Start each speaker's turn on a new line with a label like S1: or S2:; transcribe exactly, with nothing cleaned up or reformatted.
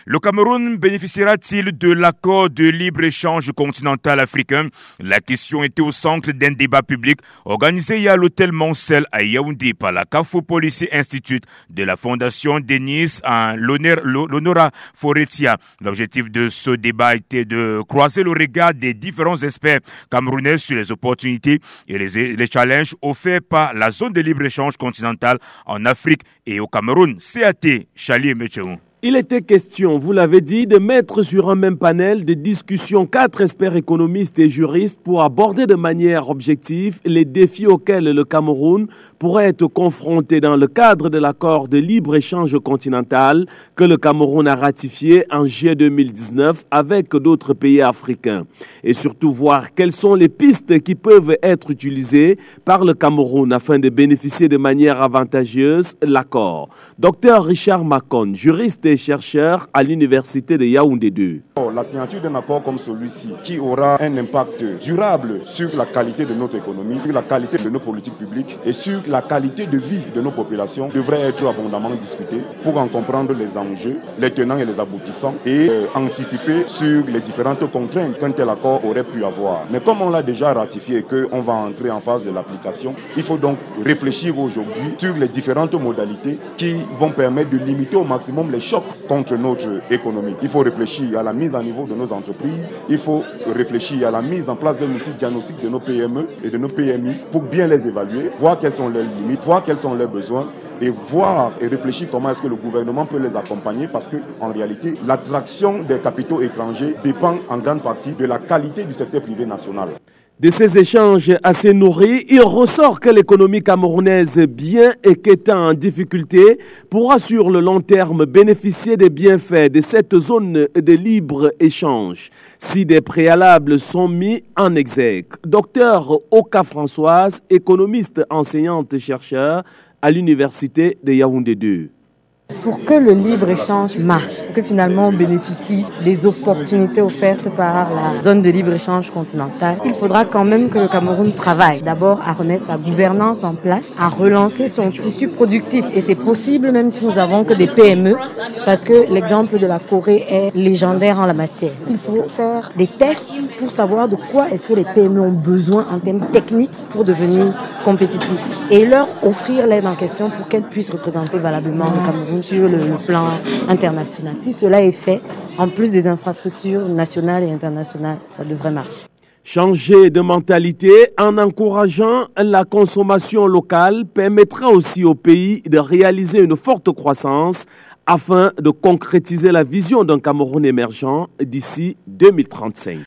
S1: Le Cameroun bénéficiera-t-il de l'accord de libre-échange continental africain? La question était au centre d'un débat public organisé hier à l'hôtel Moncel à Yaoundé par la CAFO Policy Institute de la Fondation Denis en l'Honora Forestia. L'objectif de ce débat était de croiser le regard des différents experts camerounais sur les opportunités et les, les challenges offerts par la zone de libre-échange continentale en Afrique et au Cameroun. C A T, Charlie Mecheron.
S2: Il était question, vous l'avez dit, de mettre sur un même panel de discussions quatre experts économistes et juristes pour aborder de manière objective les défis auxquels le Cameroun pourrait être confronté dans le cadre de l'accord de libre-échange continental que le Cameroun a ratifié en juillet deux mille dix-neuf avec d'autres pays africains. Et surtout voir quelles sont les pistes qui peuvent être utilisées par le Cameroun afin de bénéficier de manière avantageuse l'accord. Docteur Richard Macon, juriste et chercheur à l'université de Yaoundé deux.
S3: La signature d'un accord comme celui-ci, qui aura un impact durable sur la qualité de notre économie, sur la qualité de nos politiques publiques et sur la qualité de vie de nos populations, devrait être abondamment discutée pour en comprendre les enjeux, les tenants et les aboutissants et euh, anticiper sur les différentes contraintes qu'un tel accord aurait pu avoir. Mais comme on l'a déjà ratifié et qu'on va entrer en phase de l'application, il faut donc réfléchir aujourd'hui sur les différentes modalités qui vont permettre de limiter au maximum les chocs contre notre économie. Il faut réfléchir à la mise à niveau de nos entreprises, il faut réfléchir à la mise en place d'un outil diagnostic de nos P M E et de nos P M I pour bien les évaluer, voir quelles sont leurs limites, voir quels sont leurs besoins et voir et réfléchir comment est-ce que le gouvernement peut les accompagner parce que en réalité, l'attraction des capitaux étrangers dépend en grande partie de la qualité du secteur privé national.
S2: De ces échanges assez nourris, il ressort que l'économie camerounaise, bien et qu'étant en difficulté, pourra sur le long terme bénéficier des bienfaits de cette zone de libre-échange si des préalables sont mis en exergue. Docteur Oka Françoise, économiste enseignante-chercheur à l'université de Yaoundé deux.
S4: Pour que le libre-échange marche, pour que finalement on bénéficie des opportunités offertes par la zone de libre-échange continentale, il faudra quand même que le Cameroun travaille d'abord à remettre sa gouvernance en place, à relancer son tissu productif. Et c'est possible même si nous n'avons que des P M E, parce que l'exemple de la Corée est légendaire en la matière. Il faut faire des tests pour savoir de quoi est-ce que les P M E ont besoin en termes techniques pour devenir compétitifs et leur offrir l'aide en question pour qu'elles puissent représenter valablement le Cameroun sur le plan international. Si cela est fait, en plus des infrastructures nationales et internationales, ça devrait marcher.
S2: Changer de mentalité en encourageant la consommation locale permettra aussi au pays de réaliser une forte croissance afin de concrétiser la vision d'un Cameroun émergent d'ici deux mille trente-cinq.